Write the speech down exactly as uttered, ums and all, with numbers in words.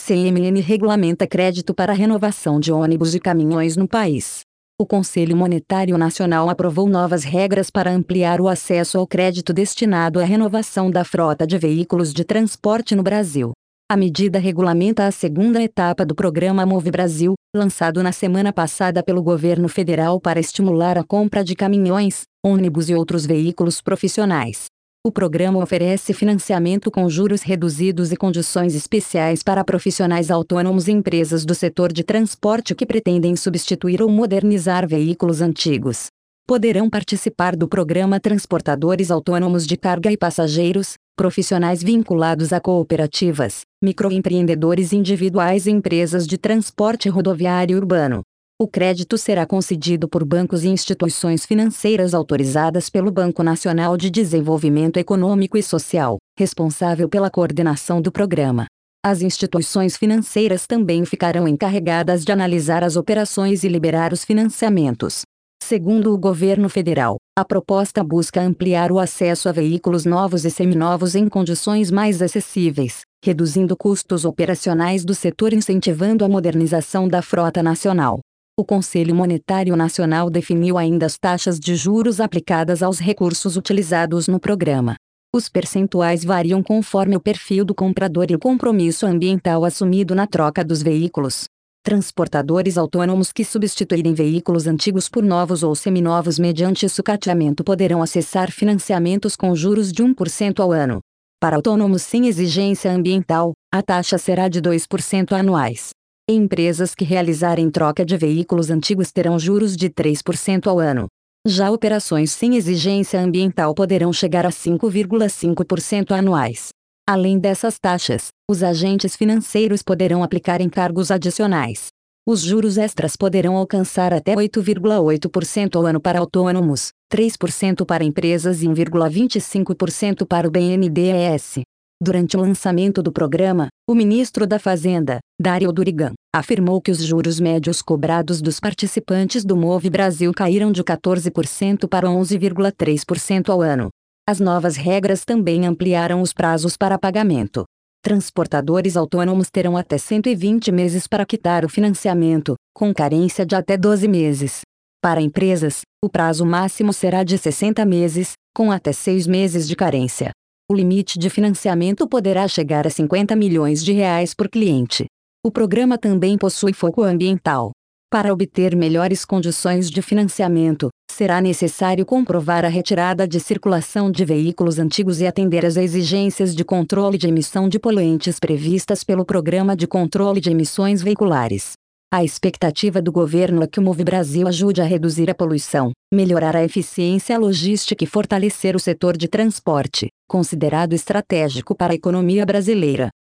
C M N regulamenta crédito para renovação de ônibus e caminhões no país. O Conselho Monetário Nacional aprovou novas regras para ampliar o acesso ao crédito destinado à renovação da frota de veículos de transporte no Brasil. A medida regulamenta a segunda etapa do programa Move Brasil, lançado na semana passada pelo governo federal para estimular a compra de caminhões, ônibus e outros veículos profissionais. O programa oferece financiamento com juros reduzidos e condições especiais para profissionais autônomos e empresas do setor de transporte que pretendem substituir ou modernizar veículos antigos. Poderão participar do programa transportadores autônomos de carga e passageiros, profissionais vinculados a cooperativas, microempreendedores individuais e empresas de transporte rodoviário urbano. O crédito será concedido por bancos e instituições financeiras autorizadas pelo Banco Nacional de Desenvolvimento Econômico e Social, responsável pela coordenação do programa. As instituições financeiras também ficarão encarregadas de analisar as operações e liberar os financiamentos. Segundo o governo federal, a proposta busca ampliar o acesso a veículos novos e seminovos em condições mais acessíveis, reduzindo custos operacionais do setor e incentivando a modernização da frota nacional. O Conselho Monetário Nacional definiu ainda as taxas de juros aplicadas aos recursos utilizados no programa. Os percentuais variam conforme o perfil do comprador e o compromisso ambiental assumido na troca dos veículos. Transportadores autônomos que substituírem veículos antigos por novos ou seminovos mediante sucateamento poderão acessar financiamentos com juros de um por cento ao ano. Para autônomos sem exigência ambiental, a taxa será de dois por cento anuais. Empresas que realizarem troca de veículos antigos terão juros de três por cento ao ano. Já operações sem exigência ambiental poderão chegar a cinco vírgula cinco por cento anuais. Além dessas taxas, os agentes financeiros poderão aplicar encargos adicionais. Os juros extras poderão alcançar até oito vírgula oito por cento ao ano para autônomos, três por cento para empresas e um vírgula vinte e cinco por cento para o B N D E S. Durante o lançamento do programa, o ministro da Fazenda, Dário Durigan, afirmou que os juros médios cobrados dos participantes do Move Brasil caíram de quatorze por cento para onze vírgula três por cento ao ano. As novas regras também ampliaram os prazos para pagamento. Transportadores autônomos terão até cento e vinte meses para quitar o financiamento, com carência de até doze meses. Para empresas, o prazo máximo será de sessenta meses, com até seis meses de carência. O limite de financiamento poderá chegar a cinquenta milhões de reais por cliente. O programa também possui foco ambiental. Para obter melhores condições de financiamento, será necessário comprovar a retirada de circulação de veículos antigos e atender às exigências de controle de emissão de poluentes previstas pelo Programa de Controle de Emissões Veiculares. A expectativa do governo é que o Move Brasil ajude a reduzir a poluição, melhorar a eficiência logística e fortalecer o setor de transporte, considerado estratégico para a economia brasileira.